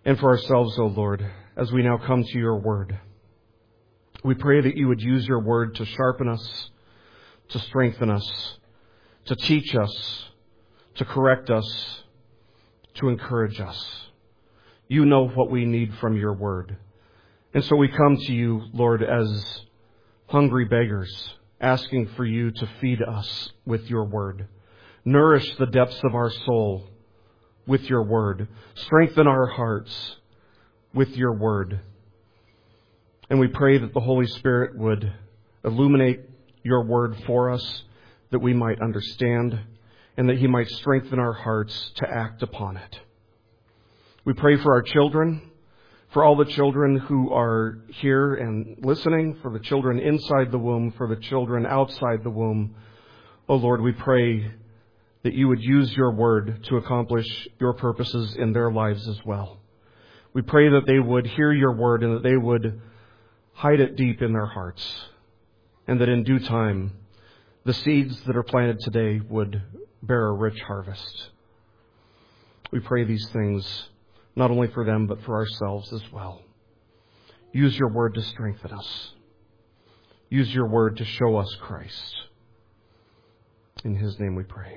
and for ourselves, O Lord, as we now come to your word. We pray that you would use your word to sharpen us, to strengthen us, to teach us, to correct us, to encourage us. You know what we need from your word. And so we come to you, Lord, as hungry beggars, asking for you to feed us with your word. Nourish the depths of our soul with your word. Strengthen our hearts with your word. And we pray that the Holy Spirit would illuminate your word for us, that we might understand, and that he might strengthen our hearts to act upon it. We pray for our children, for all the children who are here and listening, for the children inside the womb, for the children outside the womb. Oh Lord, we pray that you would use your word to accomplish your purposes in their lives as well. We pray that they would hear your word and that they would hide it deep in their hearts, and that in due time, the seeds that are planted today would bear a rich harvest. We pray these things not only for them, but for ourselves as well. Use your word to strengthen us. Use your word to show us Christ. In his name we pray.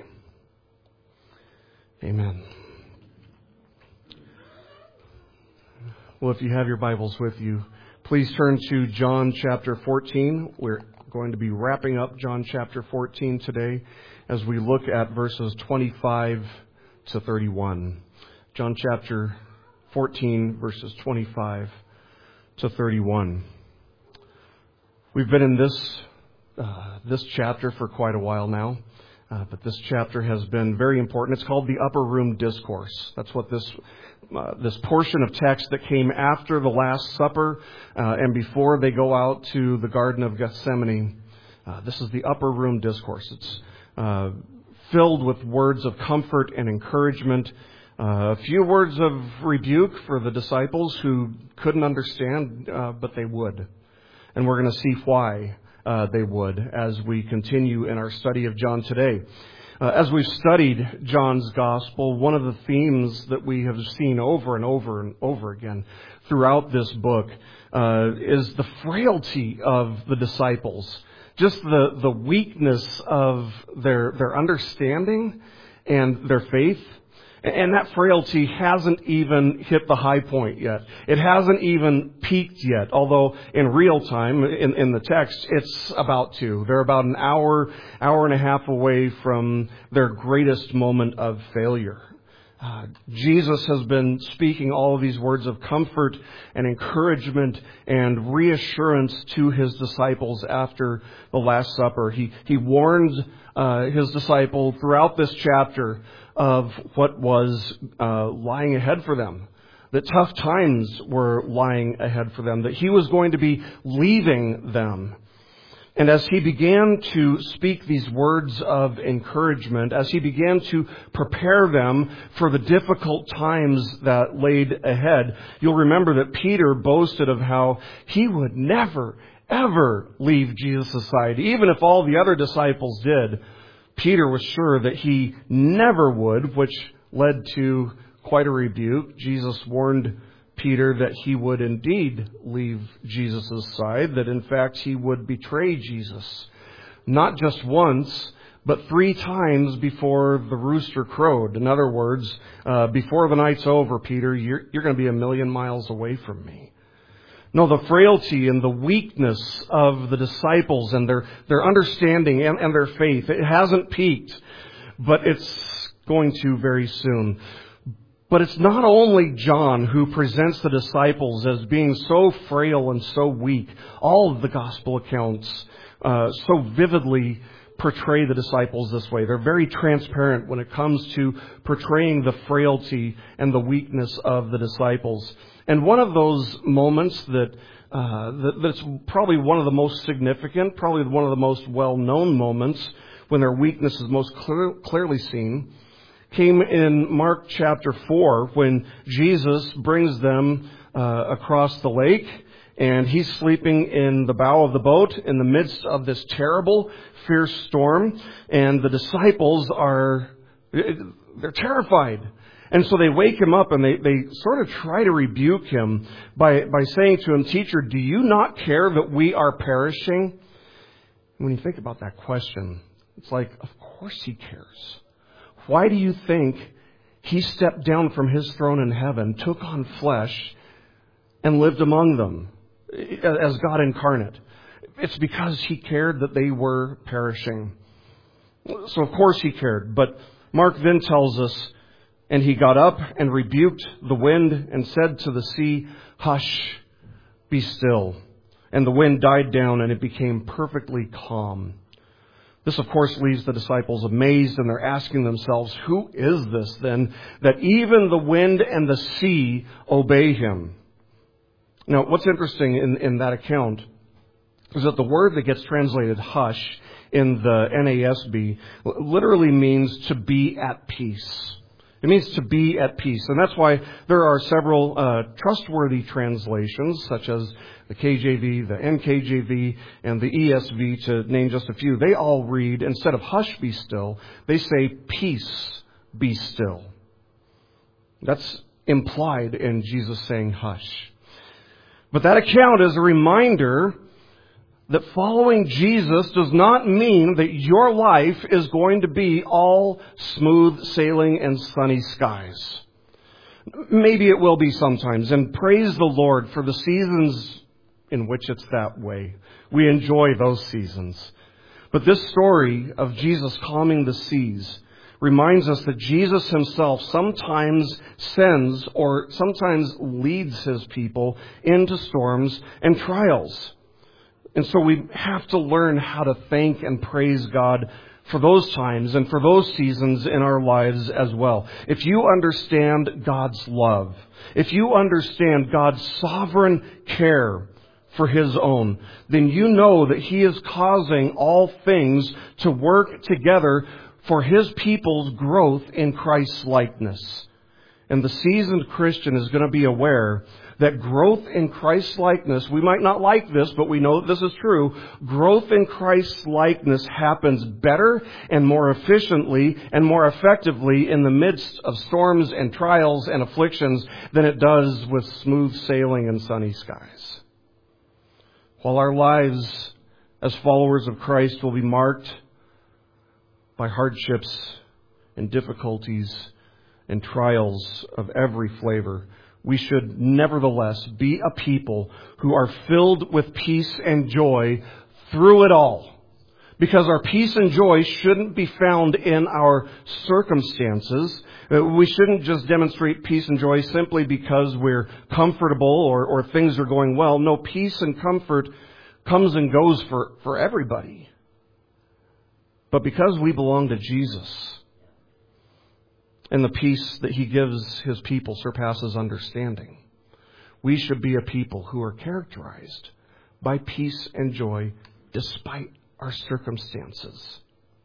Amen. Well, if you have your Bibles with you, please turn to John chapter 14. We're going to be wrapping up John chapter 14 today as we look at verses 25 to 31. John chapter 14, verses 25 to 31. We've been in this chapter for quite a while now, but this chapter has been very important. It's called the Upper Room Discourse. That's what this portion of text that came after the Last Supper and before they go out to the Garden of Gethsemane. This is the Upper Room Discourse. It's filled with words of comfort and encouragement. A few words of rebuke for the disciples who couldn't understand, but they would. And we're going to see why they would as we continue in our study of John today. As we've studied John's Gospel, one of the themes that we have seen over and over and over again throughout this book is the frailty of the disciples. Just the weakness of their understanding and their faith. And that frailty hasn't even hit the high point yet. It hasn't even peaked yet, although in real time, in the text, it's about to. They're about an hour and a half away from their greatest moment of failure. Jesus has been speaking all of these words of comfort and encouragement and reassurance to his disciples after the Last Supper. He warned his disciple throughout this chapter of what was lying ahead for them, that tough times were lying ahead for them, that he was going to be leaving them. And as he began to speak these words of encouragement, as he began to prepare them for the difficult times that laid ahead, you'll remember that Peter boasted of how he would never, ever leave Jesus' side. Even if all the other disciples did, Peter was sure that he never would, which led to quite a rebuke. Jesus warned Peter that he would indeed leave Jesus' side, that in fact he would betray Jesus. Not just once, but 3 times before the rooster crowed. In other words, before the night's over, Peter, you're going to be 1,000,000 miles away from me. No, the frailty and the weakness of the disciples and their understanding and their faith, it hasn't peaked, but it's going to very soon. But it's not only John who presents the disciples as being so frail and so weak. All of the gospel accounts so vividly portray the disciples this way. They're very transparent when it comes to portraying the frailty and the weakness of the disciples. And one of those moments that's probably one of the most significant, probably one of the most well-known moments when their weakness is most clearly seen, came in Mark chapter 4 when Jesus brings them across the lake, and he's sleeping in the bow of the boat in the midst of this terrible, fierce storm, and the disciples they're terrified. And so they wake him up and they sort of try to rebuke him by saying to him, "Teacher, do you not care that we are perishing?" When you think about that question, it's like, of course he cares. Why do you think he stepped down from his throne in heaven, took on flesh, and lived among them as God incarnate? It's because he cared that they were perishing. So of course he cared. But Mark then tells us, "And he got up and rebuked the wind and said to the sea, 'Hush, be still.' And the wind died down and it became perfectly calm." This, of course, leaves the disciples amazed, and they're asking themselves, who is this then, that even the wind and the sea obey him? Now, what's interesting in that account is that the word that gets translated hush in the NASB literally means to be at peace. It means to be at peace. And that's why there are several trustworthy translations, such as the KJV, the NKJV, and the ESV, to name just a few. They all read, instead of hush, be still, they say peace, be still. That's implied in Jesus saying hush. But that account is a reminder that following Jesus does not mean that your life is going to be all smooth sailing and sunny skies. Maybe it will be sometimes, and praise the Lord for the seasons in which it's that way. We enjoy those seasons. But this story of Jesus calming the seas reminds us that Jesus himself sometimes sends or sometimes leads his people into storms and trials. And so we have to learn how to thank and praise God for those times and for those seasons in our lives as well. If you understand God's love, if you understand God's sovereign care for his own, then you know that he is causing all things to work together for his people's growth in Christ's likeness. And the seasoned Christian is going to be aware that growth in Christ's likeness, we might not like this, but we know that this is true. Growth in Christ's likeness happens better and more efficiently and more effectively in the midst of storms and trials and afflictions than it does with smooth sailing and sunny skies. While our lives as followers of Christ will be marked by hardships and difficulties and trials of every flavor, we should nevertheless be a people who are filled with peace and joy through it all. Because our peace and joy shouldn't be found in our circumstances. We shouldn't just demonstrate peace and joy simply because we're comfortable or things are going well. No, peace and comfort comes and goes for everybody. But because we belong to Jesus, and the peace that he gives his people surpasses understanding, we should be a people who are characterized by peace and joy despite our circumstances.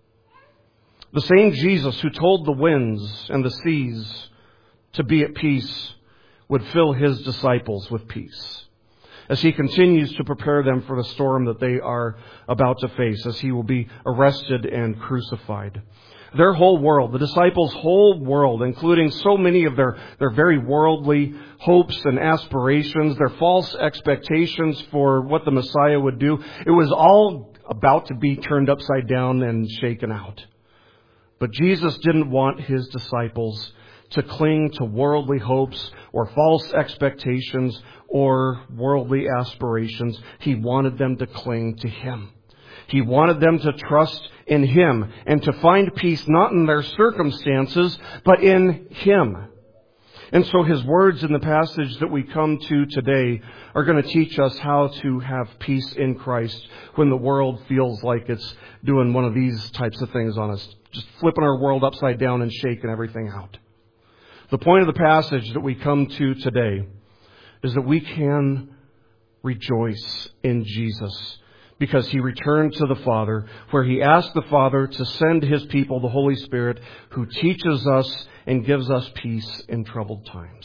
The same Jesus who told the winds and the seas to be at peace would fill his disciples with peace as he continues to prepare them for the storm that they are about to face, as he will be arrested and crucified. Their whole world, the disciples' whole world, including so many of their very worldly hopes and aspirations, their false expectations for what the Messiah would do, it was all about to be turned upside down and shaken out. But Jesus didn't want his disciples to cling to worldly hopes or false expectations or worldly aspirations. He wanted them to cling to him. He wanted them to trust in him and to find peace not in their circumstances, but in him. And so his words in the passage that we come to today are going to teach us how to have peace in Christ when the world feels like it's doing one of these types of things on us, just flipping our world upside down and shaking everything out. The point of the passage that we come to today is that we can rejoice in Jesus, because he returned to the Father, where he asked the Father to send his people the Holy Spirit, who teaches us and gives us peace in troubled times.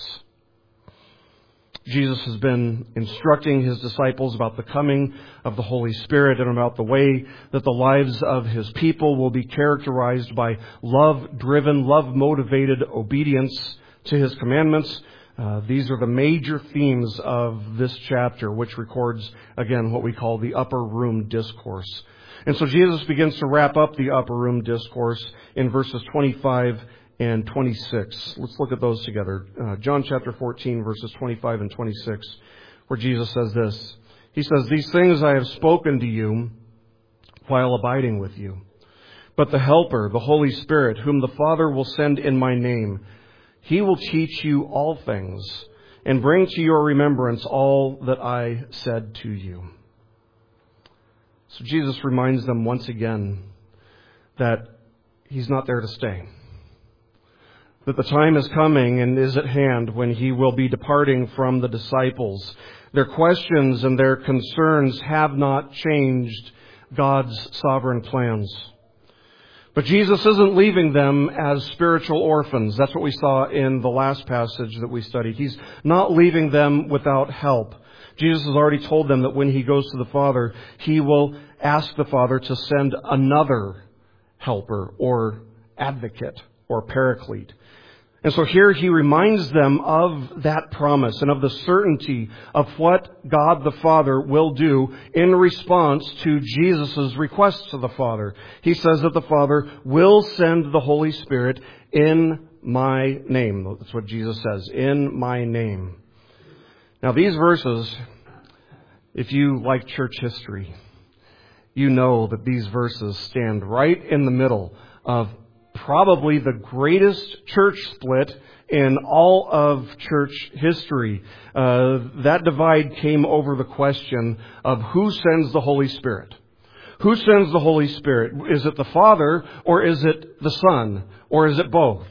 Jesus has been instructing his disciples about the coming of the Holy Spirit and about the way that the lives of his people will be characterized by love-driven, love-motivated obedience to His commandments. These are the major themes of this chapter, which records, again, what we call the upper room discourse. And so Jesus begins to wrap up the upper room discourse in verses 25 and 26. Let's look at those together. John chapter 14, verses 25 and 26, where Jesus says this. He says, "These things I have spoken to you while abiding with you. But the Helper, the Holy Spirit, whom the Father will send in my name, He will teach you all things and bring to your remembrance all that I said to you." So Jesus reminds them once again that He's not there to stay. That the time is coming and is at hand when He will be departing from the disciples. Their questions and their concerns have not changed God's sovereign plans. But Jesus isn't leaving them as spiritual orphans. That's what we saw in the last passage that we studied. He's not leaving them without help. Jesus has already told them that when He goes to the Father, He will ask the Father to send another helper or advocate or paraclete. And so here He reminds them of that promise and of the certainty of what God the Father will do in response to Jesus' request to the Father. He says that the Father will send the Holy Spirit in my name. That's what Jesus says, in my name. Now these verses, if you like church history, you know that these verses stand right in the middle of probably the greatest church split in all of church history. That divide came over the question of who sends the Holy Spirit. Who sends the Holy Spirit? Is it the Father, or is it the Son, or is it both?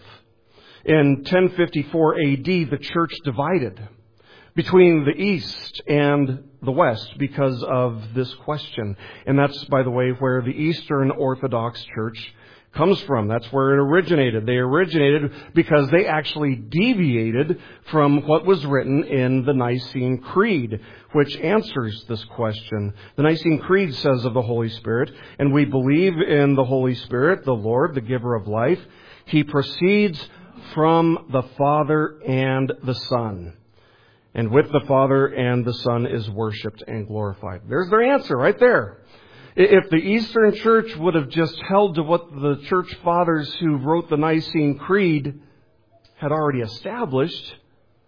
In 1054 AD, the church divided between the East and the West because of this question. And that's, by the way, where the Eastern Orthodox Church comes from. That's where it originated. They originated because they actually deviated from what was written in the Nicene Creed, which answers this question. The Nicene Creed says of the Holy Spirit, "And we believe in the Holy Spirit, the Lord, the giver of life. He proceeds from the Father and the Son. And with the Father and the Son is worshipped and glorified." There's their answer right there. If the Eastern Church would have just held to what the church fathers who wrote the Nicene Creed had already established,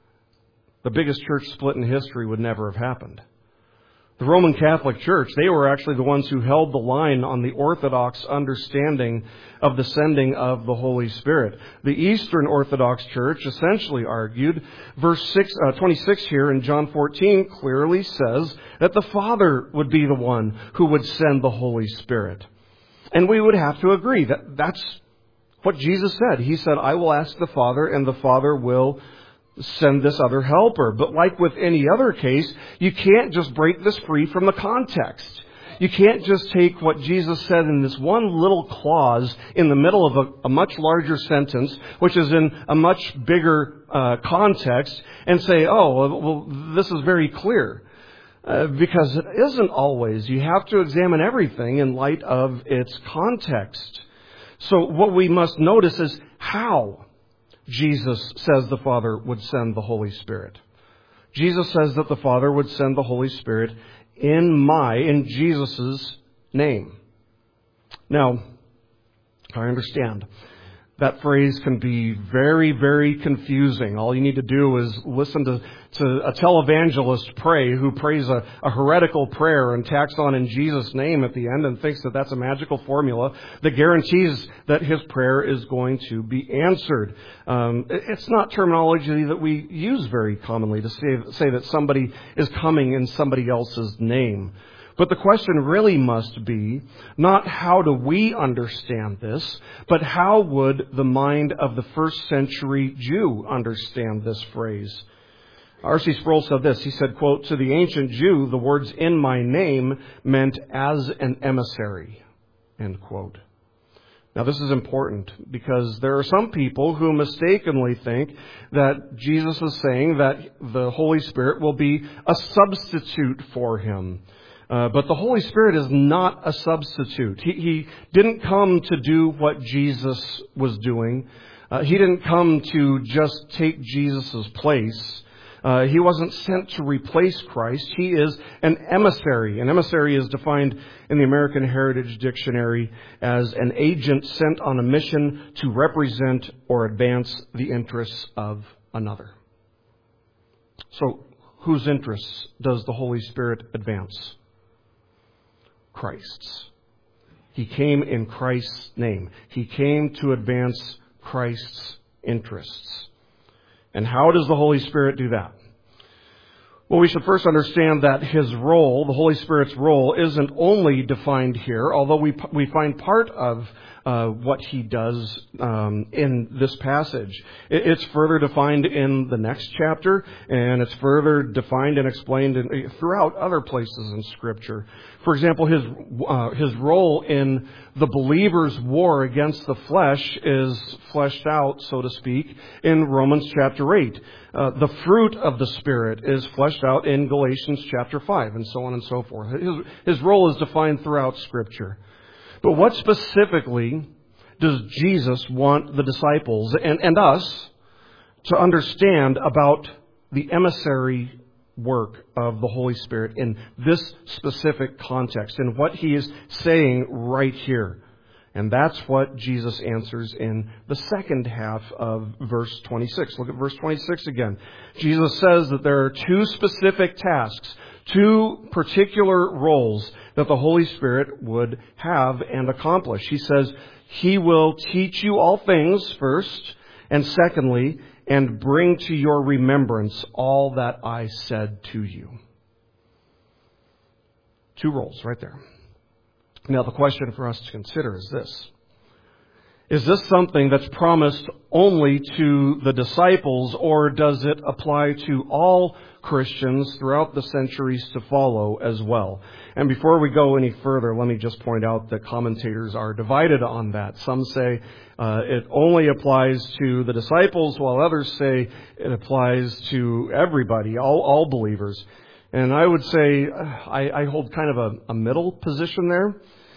the biggest church split in history would never have happened. The Roman Catholic Church, they were actually the ones who held the line on the Orthodox understanding of the sending of the Holy Spirit. The Eastern Orthodox Church essentially argued, verse 26 here in John 14 clearly says that the Father would be the one who would send the Holy Spirit. And we would have to agree that that's what Jesus said. He said, "I will ask the Father, and the Father will send this other helper." But like with any other case, you can't just break this free from the context. You can't just take what Jesus said in this one little clause in the middle of a much larger sentence, which is in a much bigger context, and say, "Oh, well, this is very clear." Because it isn't always. You have to examine everything in light of its context. So what we must notice is how Jesus says the Father would send the Holy Spirit. Jesus says that the Father would send the Holy Spirit in Jesus' name. Now, I understand that phrase can be very, very confusing. All you need to do is listen to a televangelist pray who prays a heretical prayer and tacks on "in Jesus' name" at the end and thinks that that's a magical formula that guarantees that his prayer is going to be answered. It's not terminology that we use very commonly to say that somebody is coming in somebody else's name. But the question really must be not how do we understand this, but how would the mind of the first century Jew understand this phrase? R.C. Sproul said this. He said, quote, "To the ancient Jew, the words 'in my name' meant as an emissary," end quote. Now this is important because there are some people who mistakenly think that Jesus is saying that the Holy Spirit will be a substitute for Him. But the Holy Spirit is not a substitute. He didn't come to do what Jesus was doing. He didn't come to just take Jesus' place. He wasn't sent to replace Christ. He is an emissary. An emissary is defined in the American Heritage Dictionary as an agent sent on a mission to represent or advance the interests of another. So, whose interests does the Holy Spirit advance? Christ's. He came in Christ's name. He came to advance Christ's interests. And how does the Holy Spirit do that? Well, we should first understand that His role, the Holy Spirit's role, isn't only defined here, although we find part of what He does in this passage. It's further defined in the next chapter, and it's further defined and explained throughout other places in Scripture. For example, His role in the believer's war against the flesh is fleshed out, so to speak, in Romans chapter 8. The fruit of the Spirit is fleshed out in Galatians chapter 5, and so on and so forth. His role is defined throughout Scripture. But what specifically does Jesus want the disciples and us to understand about the emissary work of the Holy Spirit in this specific context, and what He is saying right here? And that's what Jesus answers in the second half of verse 26. Look at verse 26 again. Jesus says that there are two specific tasks, two particular roles that the Holy Spirit would have and accomplish. He says, He will teach you all things first, and secondly, and bring to your remembrance all that I said to you. Two roles right there. Now, the question for us to consider is this. Is this something that's promised only to the disciples, or does it apply to all Christians throughout the centuries to follow as well? And before we go any further, let me just point out that commentators are divided on that. Some say it only applies to the disciples, while others say it applies to everybody, all believers. And I would say I hold kind of a middle position there.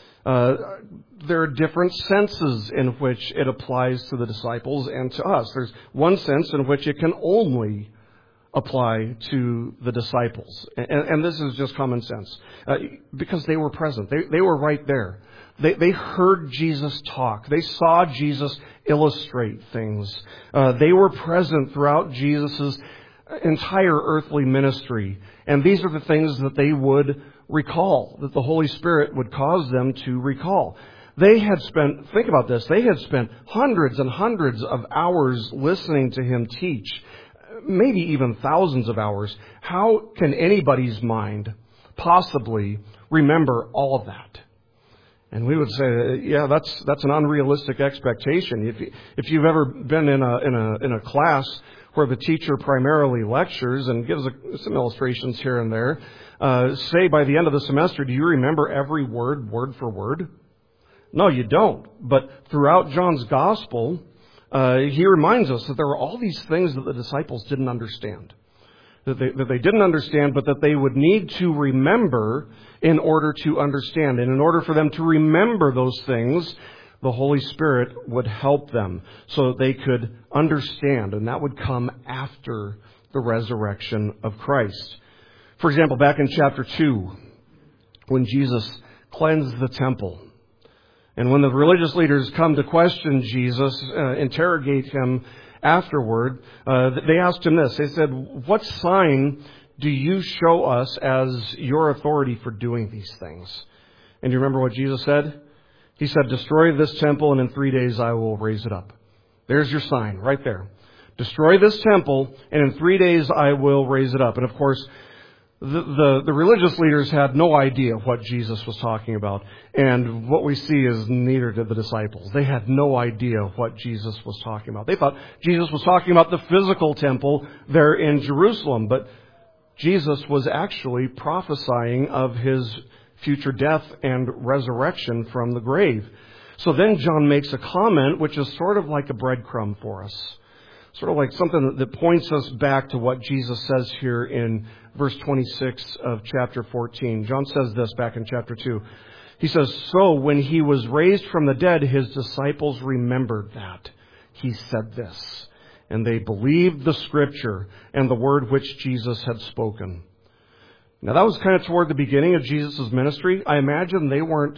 There are different senses in which it applies to the disciples and to us. There's one sense in which it can only apply to the disciples. And this is just common sense. Because they were present. They were right there. They heard Jesus talk. They saw Jesus illustrate things. They were present throughout Jesus' entire earthly ministry. And these are the things that they would recall, that the Holy Spirit would cause them to recall. They had spent, think about this, they had spent hundreds and hundreds of hours listening to Him teach, maybe even thousands of hours. How can anybody's mind possibly remember all of that? And we would say, yeah, that's an unrealistic expectation. If you've ever been in a class where the teacher primarily lectures and gives some illustrations here and there, say by the end of the semester, do you remember every word for word? No, you don't. But throughout John's Gospel, he reminds us that there were all these things that the disciples didn't understand. That they didn't understand, but that they would need to remember in order to understand. And in order for them to remember those things, the Holy Spirit would help them so that they could understand. And that would come after the resurrection of Christ. For example, back in chapter 2, when Jesus cleansed the temple, and when the religious leaders come to question Jesus, interrogate Him afterward, they asked Him this. They said, what sign do you show us as your authority for doing these things? And you remember what Jesus said? He said, destroy this temple, and in 3 days I will raise it up. There's your sign right there. Destroy this temple, and in 3 days I will raise it up. And of course, the religious leaders had no idea what Jesus was talking about. And what we see is neither did the disciples. They had no idea what Jesus was talking about. They thought Jesus was talking about the physical temple there in Jerusalem. But Jesus was actually prophesying of His future death and resurrection from the grave. So then John makes a comment which is sort of like a breadcrumb for us. Sort of like something that points us back to what Jesus says here in verse 26 of chapter 14. John says this back in chapter 2. He says, so when He was raised from the dead, His disciples remembered that. he said this. And they believed the Scripture and the word which Jesus had spoken. Now that was kind of toward the beginning of Jesus' ministry. I imagine they weren't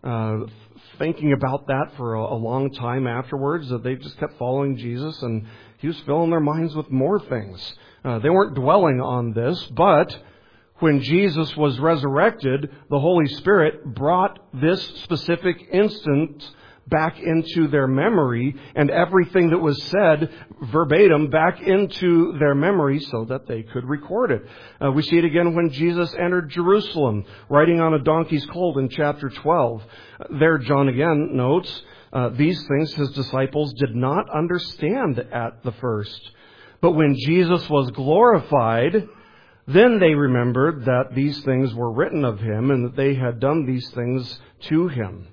thinking about that for a long time afterwards, that they just kept following Jesus and he was filling their minds with more things. They weren't dwelling on this, but when Jesus was resurrected, the Holy Spirit brought this specific instance back into their memory and everything that was said verbatim back into their memory so that they could record it. We see it again when Jesus entered Jerusalem, riding on a donkey's colt in chapter 12. There, John again notes, these things his disciples did not understand at the first. But when Jesus was glorified, then they remembered that these things were written of him and that they had done these things to him.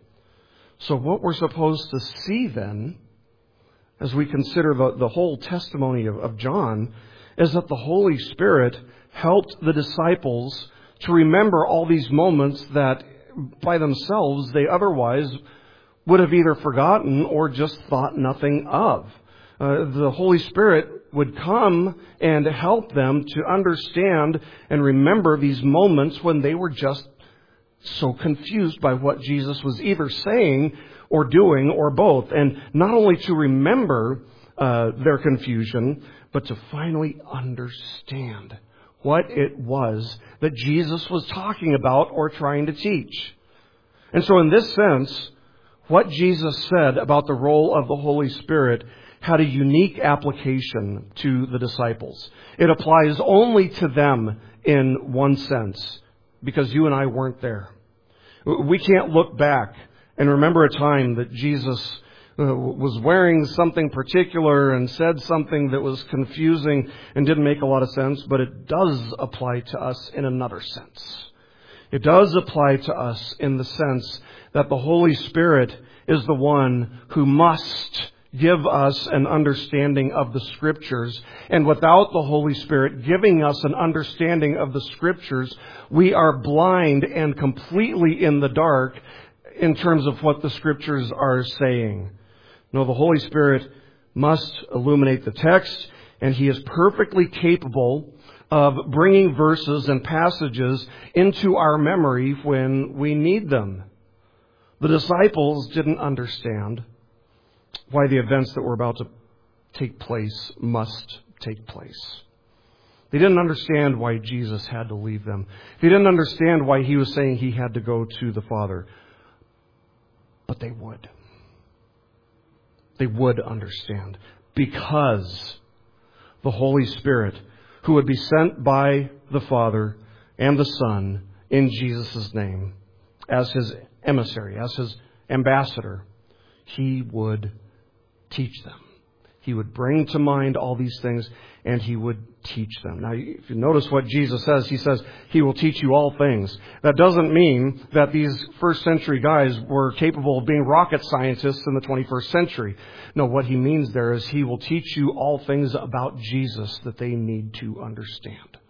So what we're supposed to see then, as we consider the whole testimony of John, is that the Holy Spirit helped the disciples to remember all these moments that by themselves they otherwise would have either forgotten or just thought nothing of. The Holy Spirit would come and help them to understand and remember these moments when they were just so confused by what Jesus was either saying or doing or both. And not only to remember their confusion, but to finally understand what it was that Jesus was talking about or trying to teach. And so in this sense, what Jesus said about the role of the Holy Spirit had a unique application to the disciples. It applies only to them in one sense, because you and I weren't there. We can't look back and remember a time that Jesus was wearing something particular and said something that was confusing and didn't make a lot of sense, but it does apply to us in another sense. It does apply to us in the sense that the Holy Spirit is the one who must give us an understanding of the Scriptures. And without the Holy Spirit giving us an understanding of the Scriptures, we are blind and completely in the dark in terms of what the Scriptures are saying. No, the Holy Spirit must illuminate the text, and He is perfectly capable of bringing verses and passages into our memory when we need them. The disciples didn't understand why the events that were about to take place must take place. They didn't understand why Jesus had to leave them. They didn't understand why He was saying He had to go to the Father. But they would. They would understand, because the Holy Spirit, who would be sent by the Father and the Son in Jesus' name as His emissary, as His ambassador, He would teach them. He would bring to mind all these things, and He would teach them. Now, if you notice what Jesus says, He says, He will teach you all things. That doesn't mean that these first century guys were capable of being rocket scientists in the 21st century. No, what He means there is He will teach you all things about Jesus that they need to understand.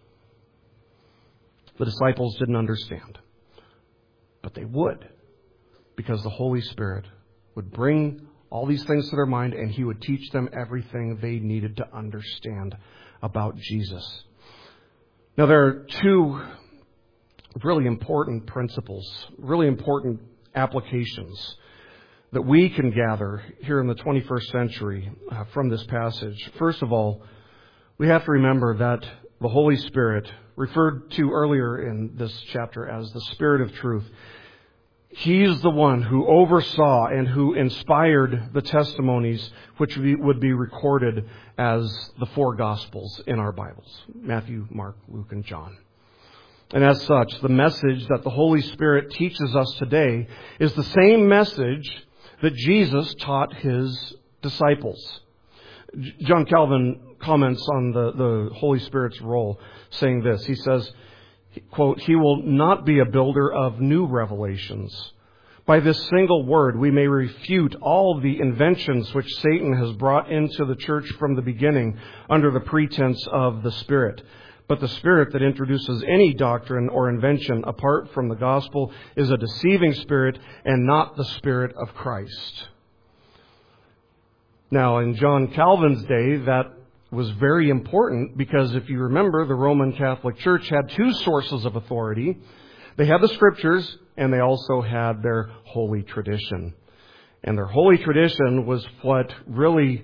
The disciples didn't understand, but they would, because the Holy Spirit would bring all these things to their mind, and He would teach them everything they needed to understand about Jesus. Now, there are two really important principles, really important applications that we can gather here in the 21st century from this passage. First of all, we have to remember that the Holy Spirit, referred to earlier in this chapter as the Spirit of Truth, He's the one who oversaw and who inspired the testimonies which would be recorded as the four Gospels in our Bibles: Matthew, Mark, Luke, and John. And as such, the message that the Holy Spirit teaches us today is the same message that Jesus taught His disciples. John Calvin comments on the Holy Spirit's role, saying this. He says, quote, "He will not be a builder of new revelations. By this single word, we may refute all the inventions which Satan has brought into the church from the beginning under the pretense of the Spirit. But the spirit that introduces any doctrine or invention apart from the gospel is a deceiving spirit and not the Spirit of Christ." Now, in John Calvin's day, that was very important because if you remember, the Roman Catholic Church had two sources of authority. They had the Scriptures, and they also had their holy tradition. And their holy tradition was what really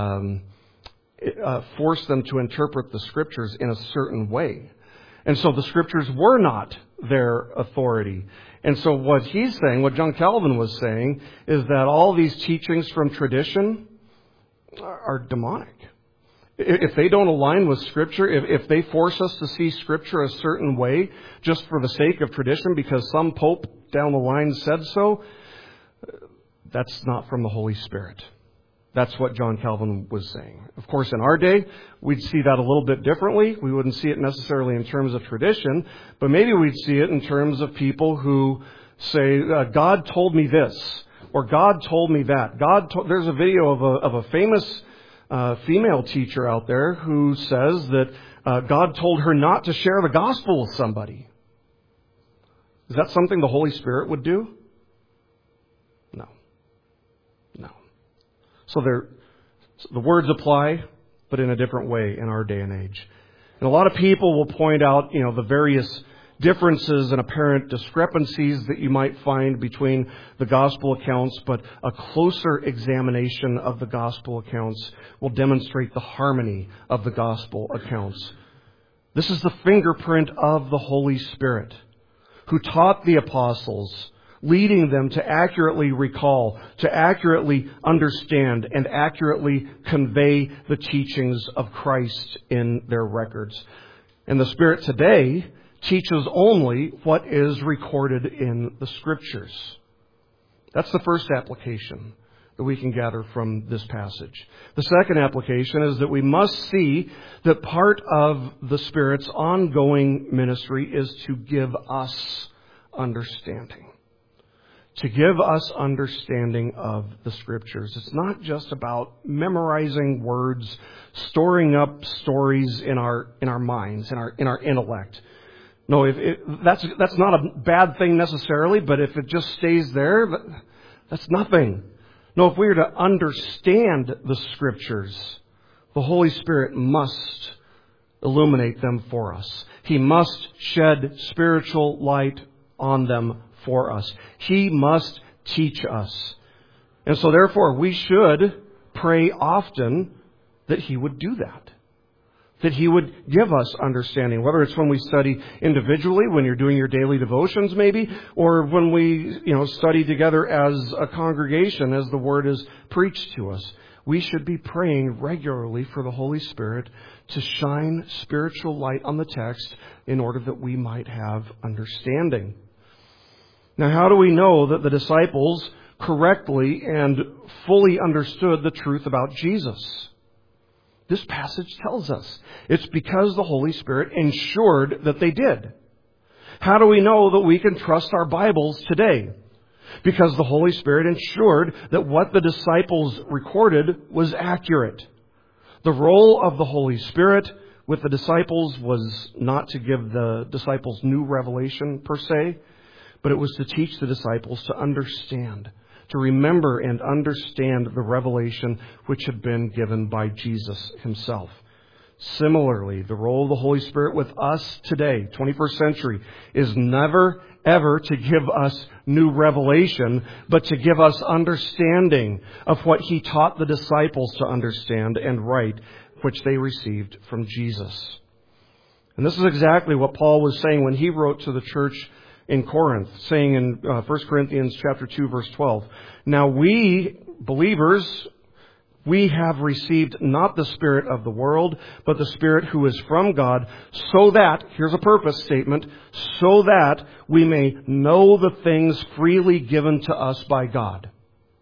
forced them to interpret the Scriptures in a certain way. And so the Scriptures were not their authority. And so what he's saying, what John Calvin was saying, is that all these teachings from tradition are demonic. If they don't align with Scripture, if they force us to see Scripture a certain way just for the sake of tradition because some pope down the line said so, that's not from the Holy Spirit. That's what John Calvin was saying. Of course, in our day, we'd see that a little bit differently. We wouldn't see it necessarily in terms of tradition, but maybe we'd see it in terms of people who say, God told me this, or God told me that. There's a video of a famous female teacher out there who says that God told her not to share the gospel with somebody. Is that something the Holy Spirit would do? No. So the words apply, but in a different way in our day and age. And a lot of people will point out, the various differences and apparent discrepancies that you might find between the gospel accounts, but a closer examination of the gospel accounts will demonstrate the harmony of the gospel accounts. This is the fingerprint of the Holy Spirit, who taught the apostles, leading them to accurately recall, to accurately understand, and accurately convey the teachings of Christ in their records. And the Spirit today teaches only what is recorded in the Scriptures. That's the first application that we can gather from this passage. The second application is that we must see that part of the Spirit's ongoing ministry is to give us understanding. To give us understanding of the Scriptures. It's not just about memorizing words, storing up stories in our minds, in our intellect. No, that's not a bad thing necessarily, but if it just stays there, that's nothing. No, if we are to understand the Scriptures, the Holy Spirit must illuminate them for us. He must shed spiritual light on them for us. He must teach us. And so therefore we should pray often that He would do that. That He would give us understanding, whether it's when we study individually, when you're doing your daily devotions maybe, or when we, study together as a congregation as the Word is preached to us. We should be praying regularly for the Holy Spirit to shine spiritual light on the text in order that we might have understanding. Now, how do we know that the disciples correctly and fully understood the truth about Jesus? This passage tells us. It's because the Holy Spirit ensured that they did. How do we know that we can trust our Bibles today? Because the Holy Spirit ensured that what the disciples recorded was accurate. The role of the Holy Spirit with the disciples was not to give the disciples new revelation per se, but it was to teach the disciples to understand, to remember and understand the revelation which had been given by Jesus Himself. Similarly, the role of the Holy Spirit with us today, 21st century, is never, ever to give us new revelation, but to give us understanding of what He taught the disciples to understand and write, which they received from Jesus. And this is exactly what Paul was saying when he wrote to the church in Corinth, saying in 1 Corinthians chapter 2, verse 12, "Now we, believers, we have received not the spirit of the world, but the Spirit who is from God, so that," here's a purpose statement, "so that we may know the things freely given to us by God."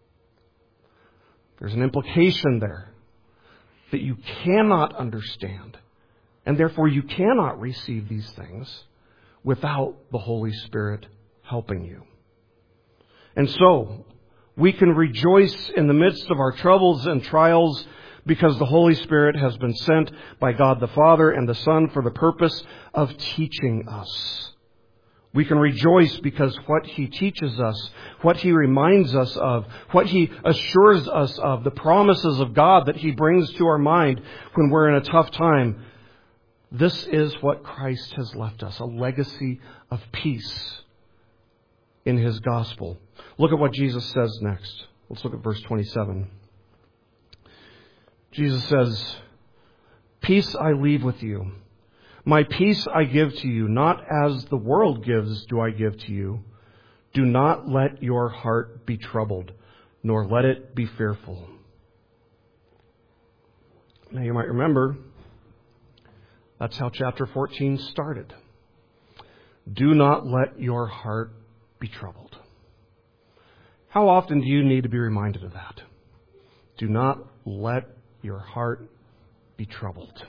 There's an implication there that you cannot understand, and therefore you cannot receive these things without the Holy Spirit helping you. And so, we can rejoice in the midst of our troubles and trials because the Holy Spirit has been sent by God the Father and the Son for the purpose of teaching us. We can rejoice because what He teaches us, what He reminds us of, what He assures us of, the promises of God that He brings to our mind when we're in a tough time. This is what Christ has left us, a legacy of peace in His gospel. Look at what Jesus says next. Let's look at verse 27. Jesus says, "Peace I leave with you. My peace I give to you, not as the world gives do I give to you. Do not let your heart be troubled, nor let it be fearful." Now you might remember, that's how chapter 14 started. Do not let your heart be troubled. How often do you need to be reminded of that? Do not let your heart be troubled.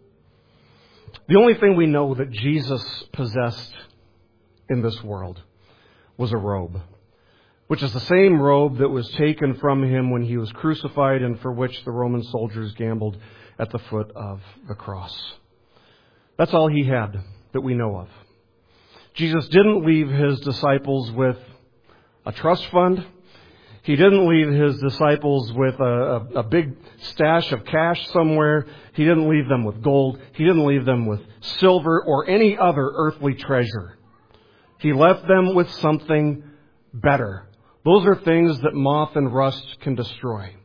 The only thing we know that Jesus possessed in this world was a robe, which is the same robe that was taken from Him when He was crucified and for which the Roman soldiers gambled at the foot of the cross. That's all He had that we know of. Jesus didn't leave His disciples with a trust fund. He didn't leave His disciples with a big stash of cash somewhere. He didn't leave them with gold. He didn't leave them with silver or any other earthly treasure. He left them with something better. Those are things that moth and rust can destroy.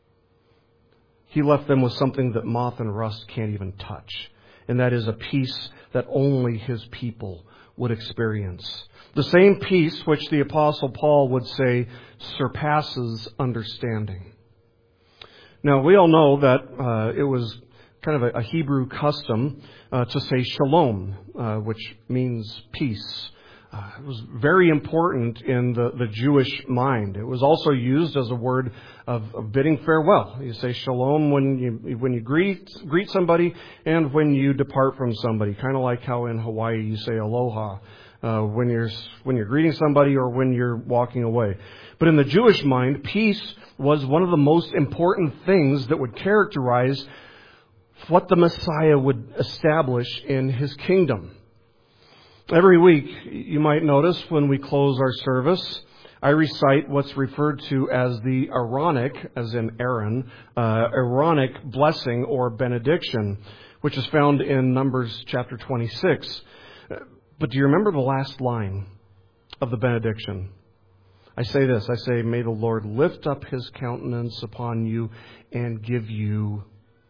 He left them with something that moth and rust can't even touch. And that is a peace that only His people would experience. The same peace which the Apostle Paul would say surpasses understanding. Now, we all know that it was kind of a Hebrew custom to say shalom, which means peace. It was very important in the Jewish mind. It was also used as a word of bidding farewell. You say shalom when you greet somebody and when you depart from somebody. Kind of like how in Hawaii you say aloha when you're greeting somebody or when you're walking away. But in the Jewish mind, peace was one of the most important things that would characterize what the Messiah would establish in His kingdom. Every week, you might notice when we close our service, I recite what's referred to as the Aaronic, as in Aaron, Aaronic blessing or benediction, which is found in Numbers chapter 26. But do you remember the last line of the benediction? I say this, I say, "May the Lord lift up His countenance upon you and give you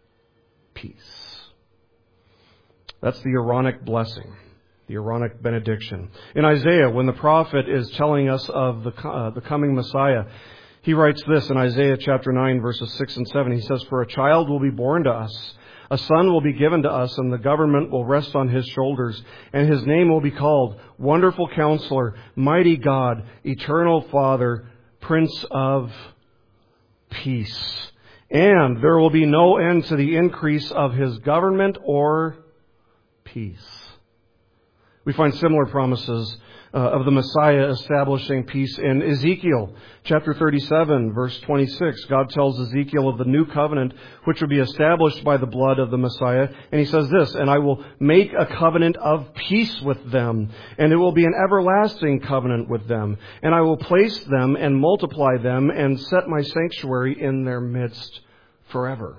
peace." That's the Aaronic blessing. The Aaronic benediction. In Isaiah, when the prophet is telling us of the coming Messiah, he writes this in Isaiah chapter 9, verses 6 and 7. He says, "For a child will be born to us, a son will be given to us, and the government will rest on His shoulders. And His name will be called Wonderful Counselor, Mighty God, Eternal Father, Prince of Peace. And there will be no end to the increase of His government or peace." We find similar promises of the Messiah establishing peace in Ezekiel chapter 37, verse 26. God tells Ezekiel of the new covenant which will be established by the blood of the Messiah. And He says this, "And I will make a covenant of peace with them, and it will be an everlasting covenant with them. And I will place them and multiply them and set my sanctuary in their midst forever."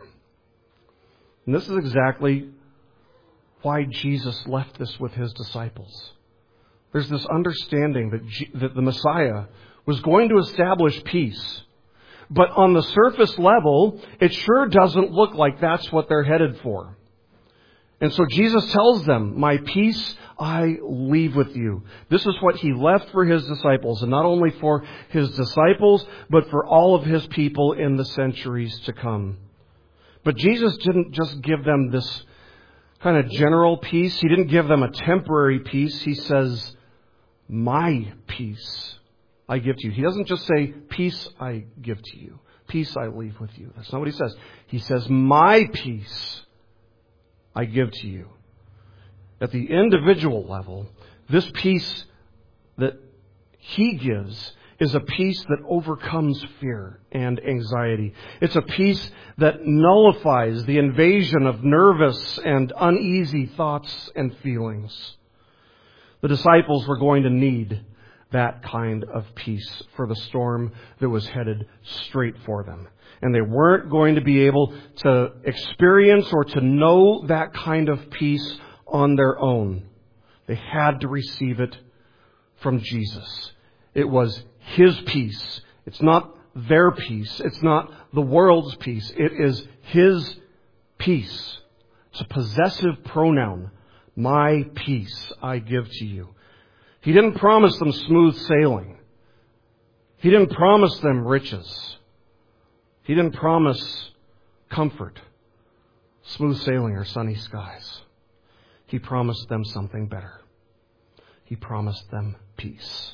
And this is exactly why Jesus left this with His disciples. There's this understanding that the Messiah was going to establish peace. But on the surface level, it sure doesn't look like that's what they're headed for. And so Jesus tells them, "My peace I leave with you." This is what He left for His disciples, and not only for His disciples, but for all of His people in the centuries to come. But Jesus didn't just give them this kind of general peace. He didn't give them a temporary peace. He says, "My peace I give to you." He doesn't just say, "Peace I give to you. Peace I leave with you." That's not what He says. He says, "My peace I give to you." At the individual level, this peace that He gives is a peace that overcomes fear and anxiety. It's a peace that nullifies the invasion of nervous and uneasy thoughts and feelings. The disciples were going to need that kind of peace for the storm that was headed straight for them. And they weren't going to be able to experience or to know that kind of peace on their own. They had to receive it from Jesus. It was His peace. It's not their peace. It's not the world's peace. It is His peace. It's a possessive pronoun. My peace I give to you. He didn't promise them smooth sailing. He didn't promise them riches. He didn't promise comfort, smooth sailing, or sunny skies. He promised them something better. He promised them peace.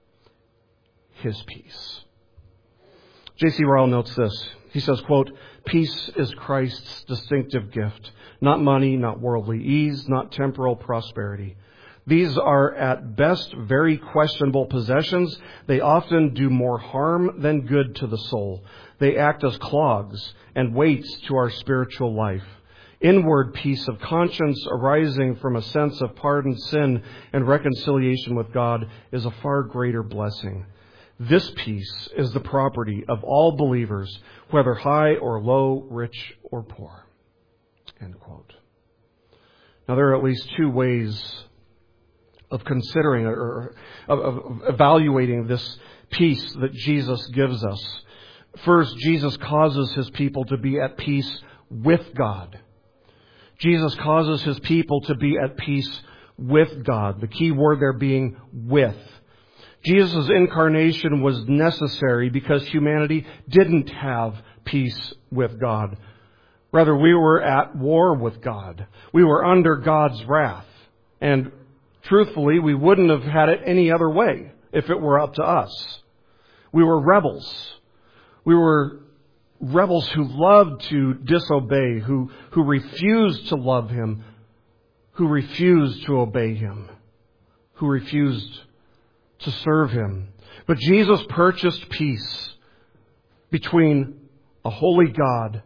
His peace. J.C. Ryle notes this. He says, quote, "Peace is Christ's distinctive gift. Not money, not worldly ease, not temporal prosperity. These are at best very questionable possessions. They often do more harm than good to the soul. They act as clogs and weights to our spiritual life. Inward peace of conscience arising from a sense of pardoned sin and reconciliation with God is a far greater blessing. This peace is the property of all believers, whether high or low, rich or poor." End quote. Now, there are at least two ways of considering or of evaluating this peace that Jesus gives us. First, Jesus causes His people to be at peace with God. Jesus causes His people to be at peace with God. The key word there being with. Jesus' incarnation was necessary because humanity didn't have peace with God. Rather, we were at war with God. We were under God's wrath. And truthfully, we wouldn't have had it any other way if it were up to us. We were rebels. We were rebels who loved to disobey, who refused to love Him, who refused to obey Him, who refused to serve Him. But Jesus purchased peace between a holy God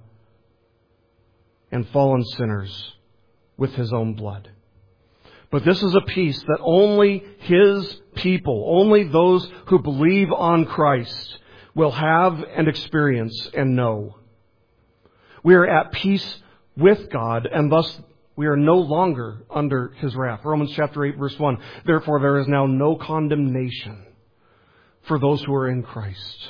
and fallen sinners with His own blood. But this is a peace that only His people, only those who believe on Christ, will have and experience and know. We are at peace with God, and thus we are no longer under His wrath. Romans chapter 8, verse 1. "Therefore there is now no condemnation for those who are in Christ."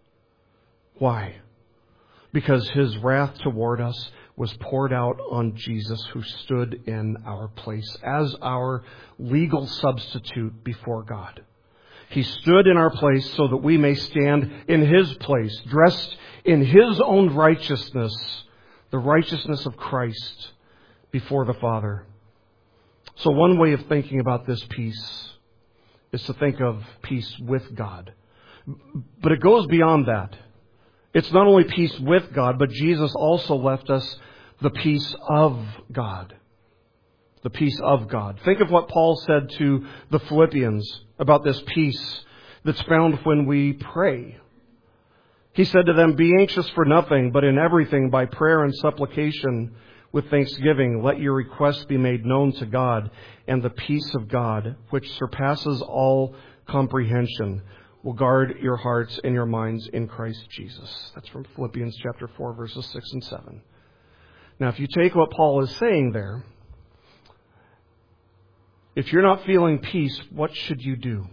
Why? Because His wrath toward us was poured out on Jesus, who stood in our place as our legal substitute before God. He stood in our place so that we may stand in His place, dressed in His own righteousness, the righteousness of Christ before the Father. So one way of thinking about this peace is to think of peace with God. But it goes beyond that. It's not only peace with God, but Jesus also left us the peace of God. The peace of God. Think of what Paul said to the Philippians about this peace that's found when we pray. He said to them, "Be anxious for nothing, but in everything by prayer and supplication with thanksgiving, let your requests be made known to God, and the peace of God, which surpasses all comprehension, will guard your hearts and your minds in Christ Jesus." That's from Philippians chapter 4, verses 6 and 7. Now, if you take what Paul is saying there, if you're not feeling peace, what should you do?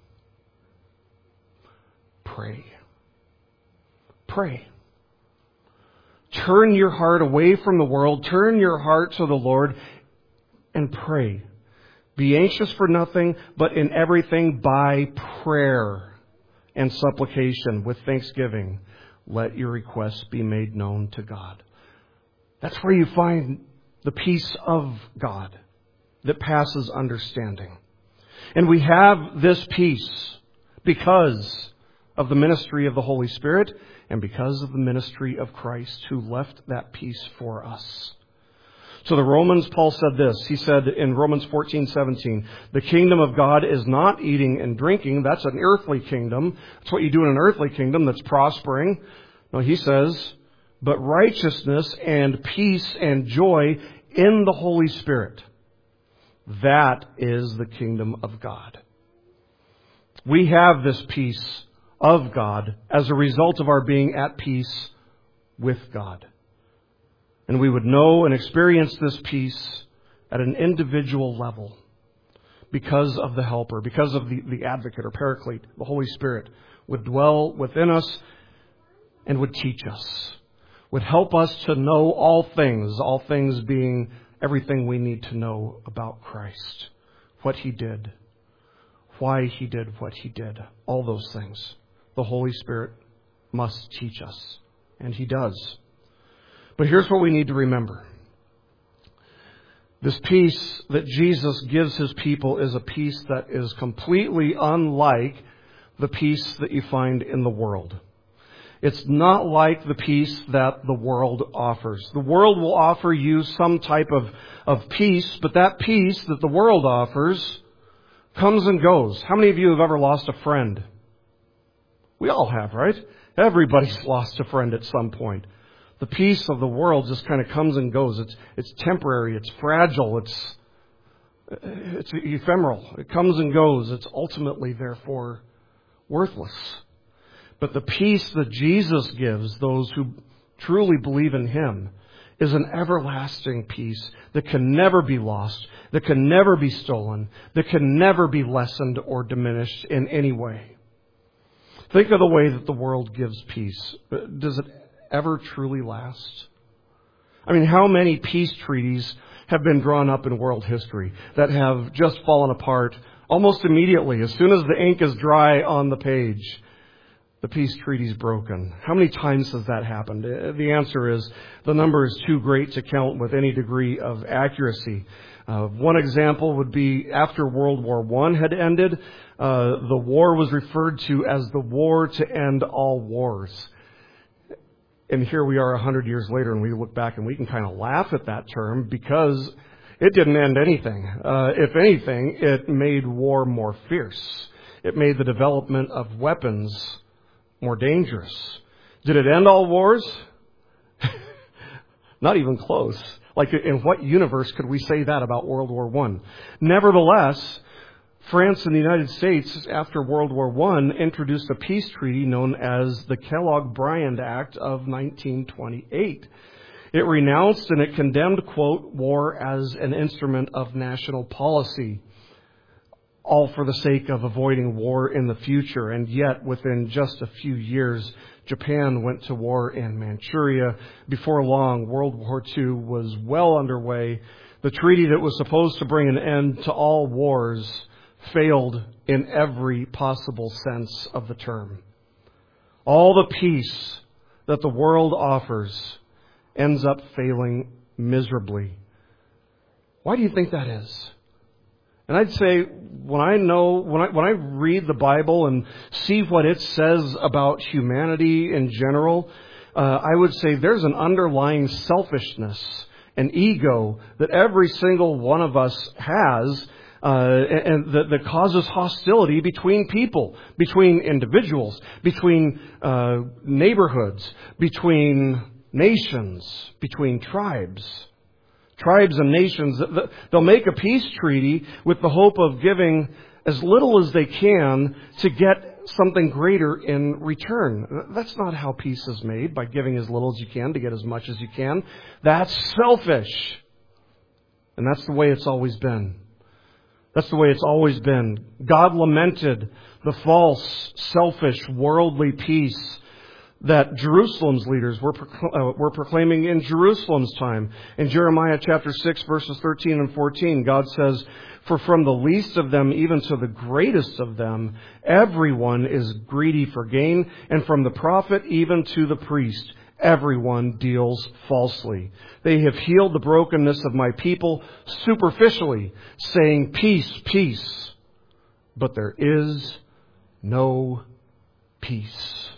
Pray. Pray. Turn your heart away from the world. Turn your heart to the Lord and pray. Be anxious for nothing, but in everything by prayer and supplication with thanksgiving, let your requests be made known to God. That's where you find the peace of God that passes understanding. And we have this peace because of the ministry of the Holy Spirit and because of the ministry of Christ, who left that peace for us. So the Romans, Paul said this. He said in Romans 14:17, "The kingdom of God is not eating and drinking." That's an earthly kingdom. That's what you do in an earthly kingdom that's prospering. No, he says, "but righteousness and peace and joy in the Holy Spirit." That is the kingdom of God. We have this peace of God as a result of our being at peace with God. And we would know and experience this peace at an individual level because of the Helper, because of the Advocate or Paraclete, the Holy Spirit, would dwell within us and would teach us, would help us to know all things being everything we need to know about Christ, what He did, why He did what He did, all those things. The Holy Spirit must teach us, and He does. But here's what we need to remember. This peace that Jesus gives His people is a peace that is completely unlike the peace that you find in the world. It's not like the peace that the world offers. The world will offer you some type of peace, but that peace that the world offers comes and goes. How many of you have ever lost a friend? We all have, right? Everybody's lost a friend at some point. The peace of the world just kind of comes and goes. It's temporary. It's fragile. It's ephemeral. It comes and goes. It's ultimately, therefore, worthless. But the peace that Jesus gives those who truly believe in Him is an everlasting peace that can never be lost, that can never be stolen, that can never be lessened or diminished in any way. Think of the way that the world gives peace. Does it ever truly last? I mean, how many peace treaties have been drawn up in world history that have just fallen apart almost immediately? As soon as the ink is dry on the page, the peace treaty's broken. How many times has that happened? The answer is the number is too great to count with any degree of accuracy. One example would be after World War I had ended, the war was referred to as the war to end all wars. And here we are 100 years later, and we look back and we can kind of laugh at that term because it didn't end anything. If anything, it made war more fierce. It made the development of weapons more dangerous. Did it end all wars? Not even close. Like, in what universe could we say that about World War I? Nevertheless, France and the United States, after World War I, introduced a peace treaty known as the Kellogg-Briand Act of 1928. It renounced and it condemned, quote, war as an instrument of national policy, all for the sake of avoiding war in the future. And yet, within just a few years, Japan went to war in Manchuria. Before long, World War II was well underway. The treaty that was supposed to bring an end to all wars failed in every possible sense of the term. All the peace that the world offers ends up failing miserably. Why do you think that is? And I'd say when I read the Bible and see what it says about humanity in general, I would say there's an underlying selfishness, an ego that every single one of us has, and that causes hostility between people, between individuals, between neighborhoods, between nations, between tribes and nations. They'll make a peace treaty with the hope of giving as little as they can to get something greater in return. That's not how peace is made, by giving as little as you can to get as much as you can. That's selfish. And that's the way it's always been. That's the way it's always been. God lamented the false, selfish, worldly peace that Jerusalem's leaders were proclaiming in Jerusalem's time. In Jeremiah chapter 6, verses 13 and 14, God says, "For from the least of them even to the greatest of them, everyone is greedy for gain, and from the prophet even to the priest, everyone deals falsely. They have healed the brokenness of my people superficially, saying, 'Peace, peace,' but there is no peace."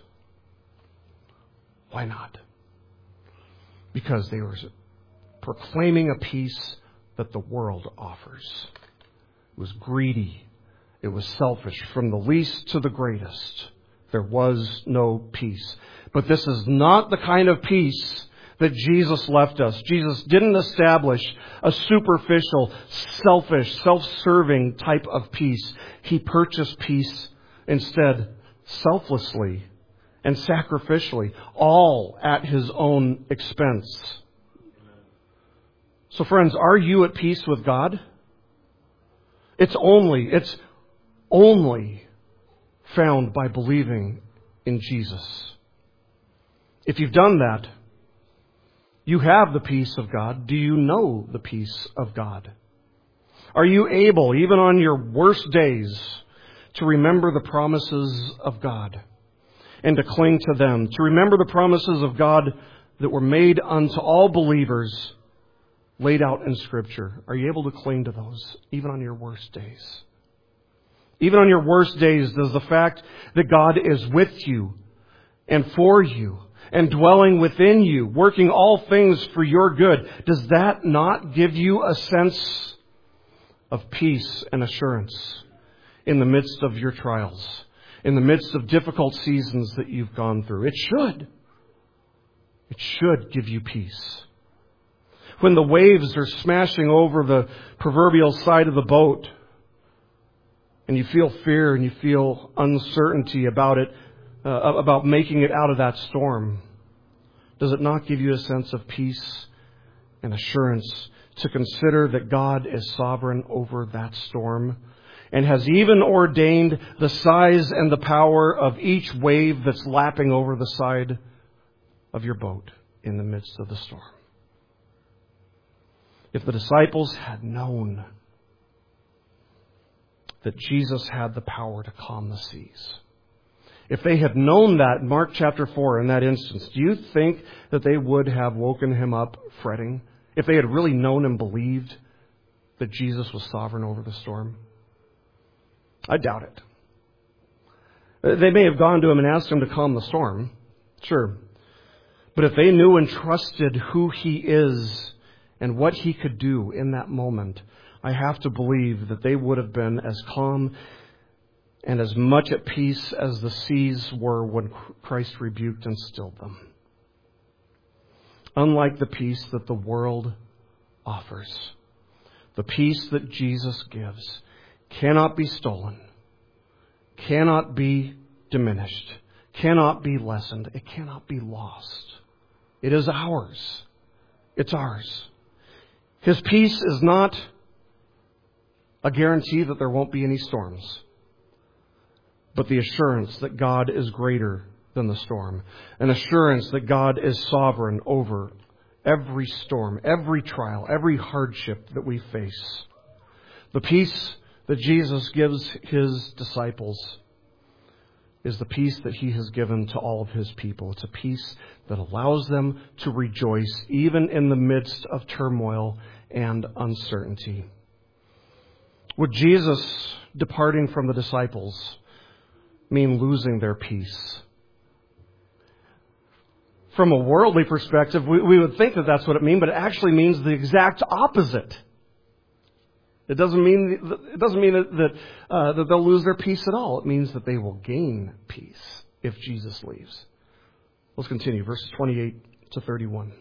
Why not? Because they were proclaiming a peace that the world offers. It was greedy. It was selfish. From the least to the greatest, there was no peace. But this is not the kind of peace that Jesus left us. Jesus didn't establish a superficial, selfish, self-serving type of peace. He purchased peace instead selflessly and sacrificially, all at His own expense. So friends, are you at peace with God? It's only found by believing in Jesus. If you've done that, you have the peace of God. Do you know the peace of God? Are you able, even on your worst days, to remember the promises of God and to cling to them? To remember the promises of God that were made unto all believers, laid out in Scripture. Are you able to cling to those, even on your worst days? Even on your worst days, does the fact that God is with you and for you and dwelling within you, working all things for your good, does that not give you a sense of peace and assurance in the midst of your trials, in the midst of difficult seasons that you've gone through? It should. It should give you peace. When the waves are smashing over the proverbial side of the boat, and you feel fear and you feel uncertainty about it, about making it out of that storm, does it not give you a sense of peace and assurance to consider that God is sovereign over that storm and has even ordained the size and the power of each wave that's lapping over the side of your boat in the midst of the storm? If the disciples had known that Jesus had the power to calm the seas, if they had known that in Mark chapter 4 in that instance, do you think that they would have woken Him up fretting? If they had really known and believed that Jesus was sovereign over the storm? I doubt it. They may have gone to Him and asked Him to calm the storm, sure. But if they knew and trusted who He is and what He could do in that moment, I have to believe that they would have been as calm and as much at peace as the seas were when Christ rebuked and stilled them. Unlike the peace that the world offers, the peace that Jesus gives cannot be stolen, cannot be diminished, cannot be lessened, it cannot be lost. It is ours. It's ours. His peace is not a guarantee that there won't be any storms, but the assurance that God is greater than the storm. An assurance that God is sovereign over every storm, every trial, every hardship that we face. The peace that Jesus gives His disciples is the peace that He has given to all of His people. It's a peace that allows them to rejoice even in the midst of turmoil and uncertainty. Would Jesus departing from the disciples mean losing their peace? From a worldly perspective, we would think that that's what it means, but it actually means the exact opposite. It doesn't mean that they'll lose their peace at all. It means that they will gain peace if Jesus leaves. Let's continue, verses 28 to 31.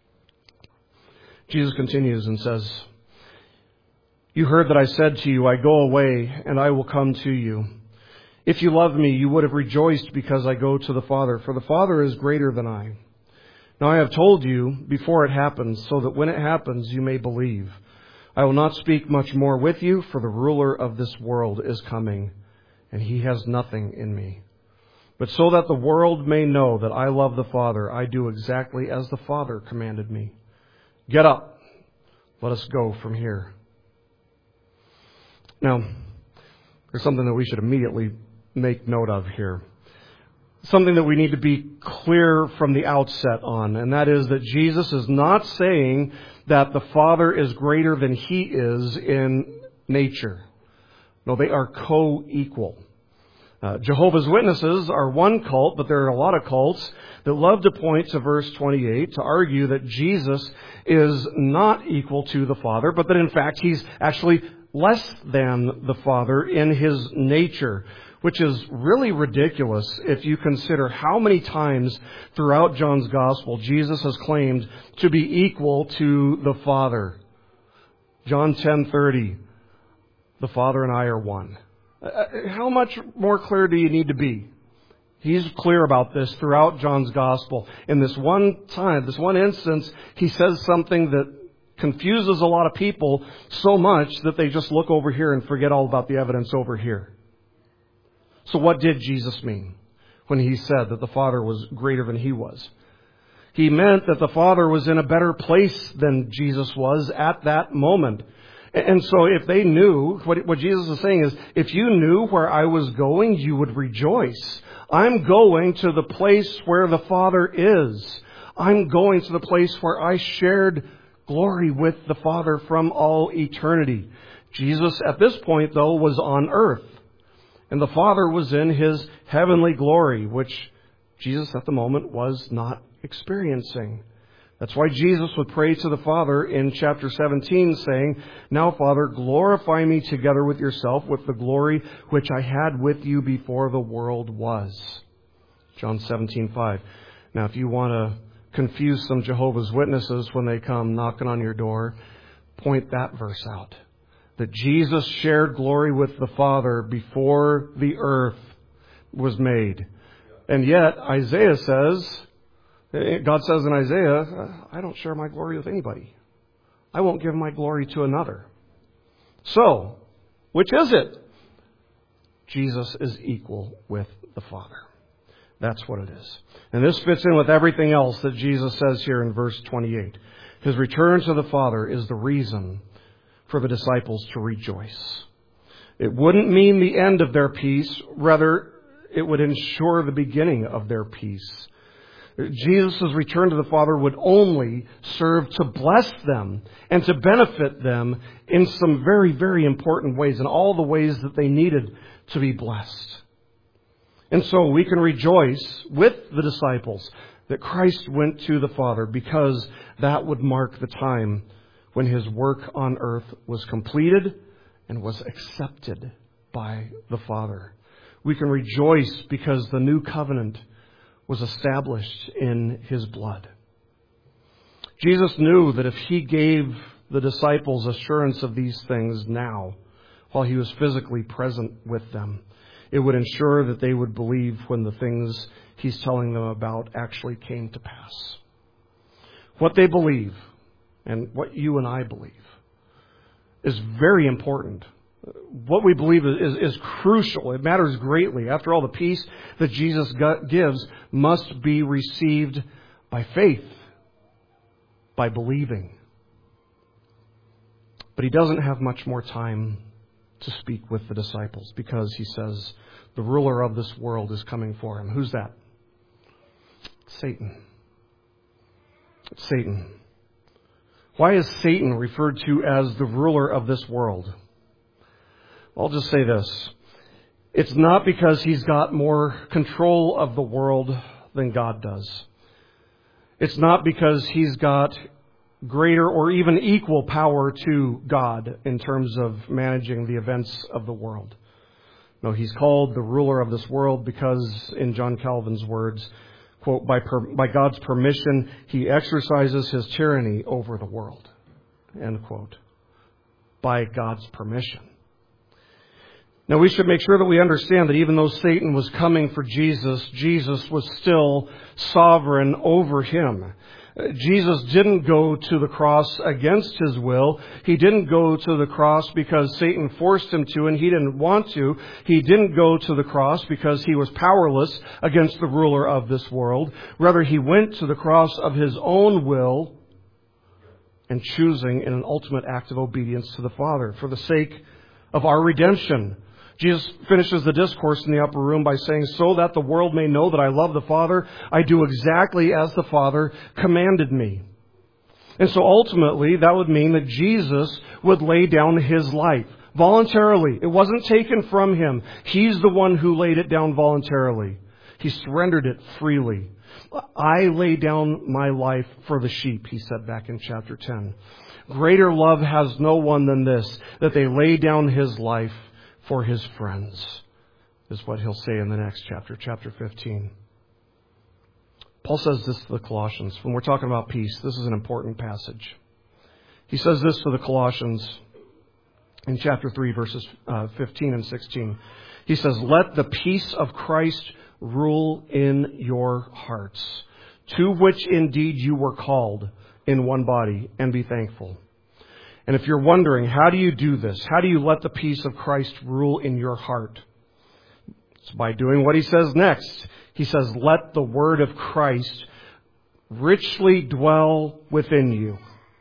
Jesus continues and says, "You heard that I said to you, I go away and I will come to you. If you loved me, you would have rejoiced because I go to the Father, for the Father is greater than I. Now I have told you before it happens, so that when it happens you may believe. I will not speak much more with you, for the ruler of this world is coming, and he has nothing in me. But so that the world may know that I love the Father, I do exactly as the Father commanded me. Get up, let us go from here." Now, there's something that we should immediately make note of here. Something that we need to be clear from the outset on, and that is that Jesus is not saying that the Father is greater than He is in nature. No, they are co-equal. Jehovah's Witnesses are one cult, but there are a lot of cults that love to point to verse 28 to argue that Jesus is not equal to the Father, but that in fact He's actually less than the Father in his nature, which is really ridiculous if you consider how many times throughout John's Gospel Jesus has claimed to be equal to the Father. John 10:30, the Father and I are one. How much more clear do you need to be? He's clear about this throughout John's Gospel. In this one time, this one instance, he says something that confuses a lot of people so much that they just look over here and forget all about the evidence over here. So what did Jesus mean when he said that the Father was greater than he was? He meant that the Father was in a better place than Jesus was at that moment. And so if they knew, what Jesus is saying is, if you knew where I was going, you would rejoice. I'm going to the place where the Father is. I'm going to the place where I shared glory with the Father from all eternity. Jesus at this point, though, was on earth. And the Father was in his heavenly glory, which Jesus at the moment was not experiencing. That's why Jesus would pray to the Father in chapter 17 saying, "Now, Father, glorify me together with yourself with the glory which I had with you before the world was." John 17:5. Now, if you want to confuse some Jehovah's Witnesses when they come knocking on your door, point that verse out. That Jesus shared glory with the Father before the earth was made. And yet, Isaiah says, God says in Isaiah, I don't share my glory with anybody. I won't give my glory to another. So, which is it? Jesus is equal with the Father. That's what it is. And this fits in with everything else that Jesus says here in verse 28. His return to the Father is the reason for the disciples to rejoice. It wouldn't mean the end of their peace. Rather, it would ensure the beginning of their peace. Jesus' return to the Father would only serve to bless them and to benefit them in some very, very important ways, in all the ways that they needed to be blessed. And so we can rejoice with the disciples that Christ went to the Father, because that would mark the time when his work on earth was completed and was accepted by the Father. We can rejoice because the new covenant was established in his blood. Jesus knew that if he gave the disciples assurance of these things now, while he was physically present with them, it would ensure that they would believe when the things he's telling them about actually came to pass. What they believe, and what you and I believe, is very important. What we believe is crucial. It matters greatly. After all, the peace that Jesus gives must be received by faith, by believing. But he doesn't have much more time to speak with the disciples, because he says the ruler of this world is coming for him. Who's that? Satan. It's Satan. Why is Satan referred to as the ruler of this world? I'll just say this. It's not because he's got more control of the world than God does. It's not because he's got greater or even equal power to God in terms of managing the events of the world. No, he's called the ruler of this world because, in John Calvin's words, quote, by God's permission, he exercises his tyranny over the world, end quote. By God's permission. Now, we should make sure that we understand that even though Satan was coming for Jesus, Jesus was still sovereign over him. Jesus didn't go to the cross against his will. He didn't go to the cross because Satan forced him to and he didn't want to. He didn't go to the cross because he was powerless against the ruler of this world. Rather, he went to the cross of his own will and choosing in an ultimate act of obedience to the Father for the sake of our redemption. Jesus finishes the discourse in the upper room by saying, so that the world may know that I love the Father, I do exactly as the Father commanded me. And so ultimately, that would mean that Jesus would lay down his life voluntarily. It wasn't taken from him. He's the one who laid it down voluntarily. He surrendered it freely. I lay down my life for the sheep, he said back in chapter 10. Greater love has no one than this, that they lay down his life for his friends, is what he'll say in the next chapter, chapter 15. Paul says this to the Colossians. When we're talking about peace, this is an important passage. He says this to the Colossians in chapter 3, verses 15 and 16. He says, "Let the peace of Christ rule in your hearts, to which indeed you were called in one body, and be thankful." And if you're wondering, how do you do this? How do you let the peace of Christ rule in your heart? It's by doing what he says next. He says, "Let the word of Christ richly dwell within you."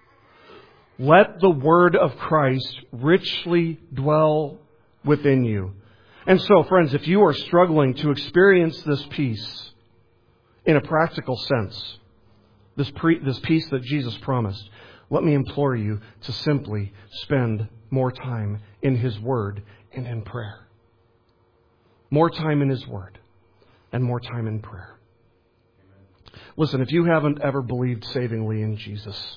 Let the word of Christ richly dwell within you. And so, friends, if you are struggling to experience this peace in a practical sense, this peace that Jesus promised, let me implore you to simply spend more time in his word and in prayer. More time in his word and more time in prayer. Listen, if you haven't ever believed savingly in Jesus,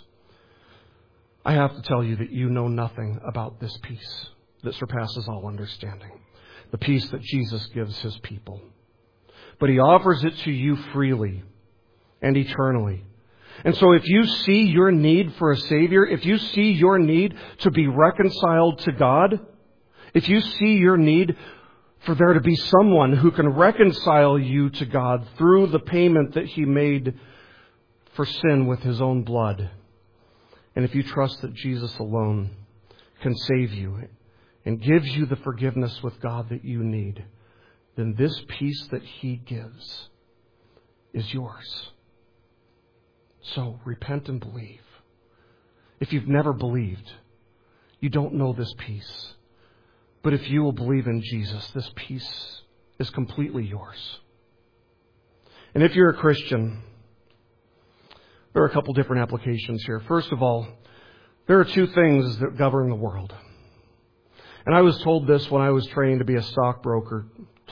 I have to tell you that you know nothing about this peace that surpasses all understanding. The peace that Jesus gives his people. But he offers it to you freely and eternally. And so if you see your need for a Savior, if you see your need to be reconciled to God, if you see your need for there to be someone who can reconcile you to God through the payment that he made for sin with his own blood, and if you trust that Jesus alone can save you and gives you the forgiveness with God that you need, then this peace that he gives is yours. So repent and believe. If you've never believed, you don't know this peace. But if you will believe in Jesus, this peace is completely yours. And if you're a Christian, there are a couple different applications here. First of all, there are two things that govern the world. And I was told this when I was training to be a stockbroker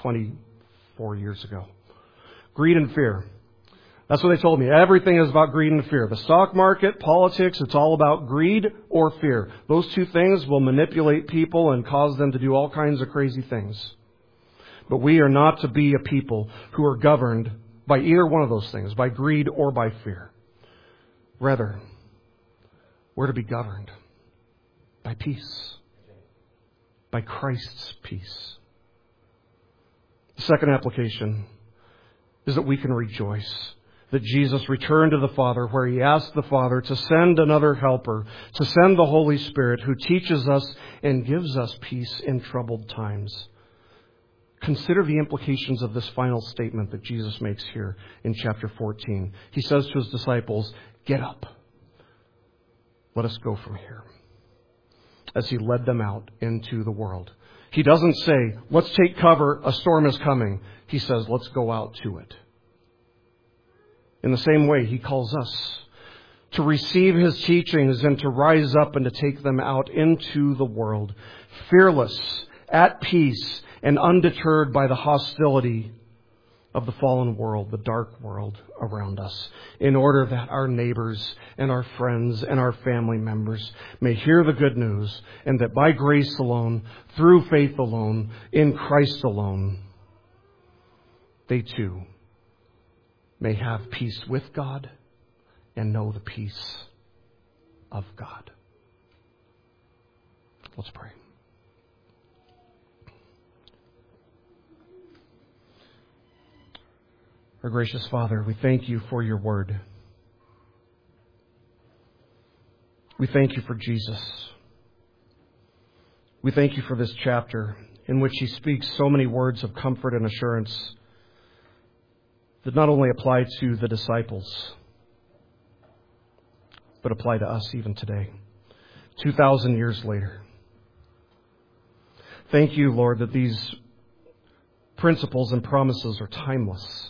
24 years ago. Greed and fear. That's what they told me. Everything is about greed and fear. The stock market, politics, it's all about greed or fear. Those two things will manipulate people and cause them to do all kinds of crazy things. But we are not to be a people who are governed by either one of those things, by greed or by fear. Rather, we're to be governed by peace, by Christ's peace. The second application is that we can rejoice that Jesus returned to the Father, where he asked the Father to send another helper, to send the Holy Spirit who teaches us and gives us peace in troubled times. Consider the implications of this final statement that Jesus makes here in chapter 14. He says to his disciples, "Get up. Let us go from here." As he led them out into the world. He doesn't say, "Let's take cover, a storm is coming." He says, "Let's go out to it." In the same way, he calls us to receive his teachings and to rise up and to take them out into the world, fearless, at peace, and undeterred by the hostility of the fallen world, the dark world around us, in order that our neighbors and our friends and our family members may hear the good news, and that by grace alone, through faith alone, in Christ alone, they too may have peace with God and know the peace of God. Let's pray. Our gracious Father, we thank you for your word. We thank you for Jesus. We thank you for this chapter in which he speaks so many words of comfort and assurance that not only apply to the disciples, but apply to us even today, 2,000 years later. Thank you, Lord, that these principles and promises are timeless.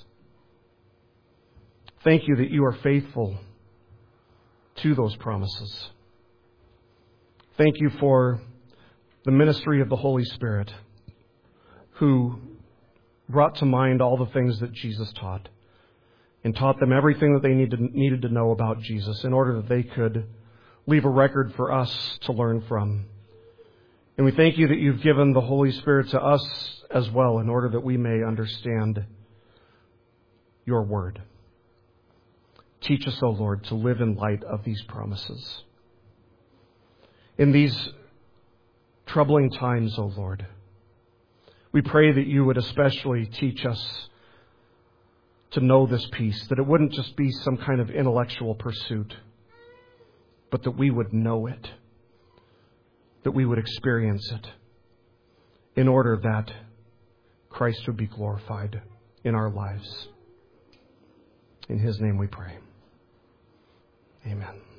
Thank you that you are faithful to those promises. Thank you for the ministry of the Holy Spirit, who brought to mind all the things that Jesus taught and taught them everything that they needed to know about Jesus in order that they could leave a record for us to learn from. And we thank you that you've given the Holy Spirit to us as well in order that we may understand your word. Teach us, O Lord, to live in light of these promises. In these troubling times, O Lord, we pray that you would especially teach us to know this peace, that it wouldn't just be some kind of intellectual pursuit, but that we would know it, that we would experience it, in order that Christ would be glorified in our lives. In His name we pray. Amen.